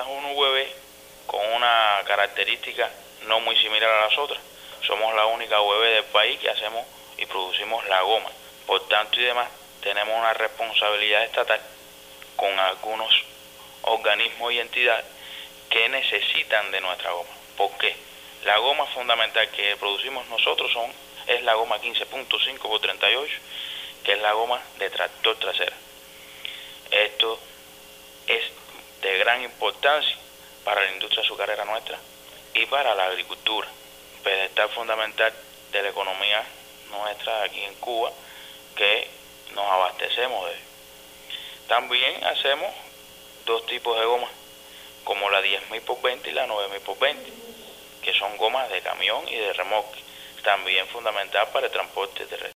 una UVB con una característica no muy similar a las otras. Somos la única UVB del país que hacemos y producimos la goma. Por tanto y demás, tenemos una responsabilidad estatal con algunos organismos y entidades que necesitan de nuestra goma. ¿Por qué? La goma fundamental que producimos nosotros es la goma 15.5 por 38, que es la goma de tractor trasera. Esto es de gran importancia para la industria azucarera nuestra y para la agricultura, pedestal fundamental de la economía nuestra aquí en Cuba, que nos abastecemos de. También hacemos dos tipos de gomas, como la 10.000 por 20 y la 9.000 por 20, que son gomas de camión y de remolque, también fundamental para el transporte terrestre.